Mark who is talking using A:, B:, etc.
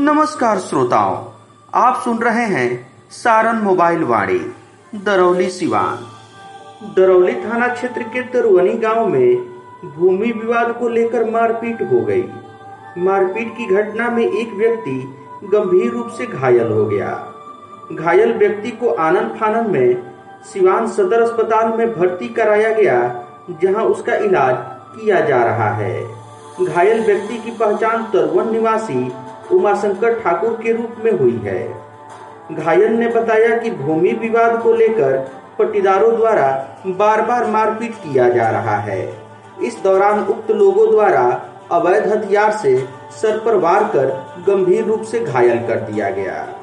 A: नमस्कार श्रोताओं, आप सुन रहे हैं सारण मोबाइल वाणी दरौली सिवान। दरौली थाना क्षेत्र के तरुवनी गांव में भूमि विवाद को लेकर मारपीट हो गई। मारपीट की घटना में एक व्यक्ति गंभीर रूप से घायल हो गया। घायल व्यक्ति को आनन फानन में सिवान सदर अस्पताल में भर्ती कराया गया, जहां उसका इलाज किया जा रहा है। घायल व्यक्ति की पहचान तरुवन निवासी उमाशंकर ठाकुर के रूप में हुई है। घायल ने बताया कि भूमि विवाद को लेकर पट्टीदारों द्वारा बार बार मारपीट किया जा रहा है। इस दौरान उक्त लोगों द्वारा अवैध हथियार से सर पर वार कर गंभीर रूप से घायल कर दिया गया।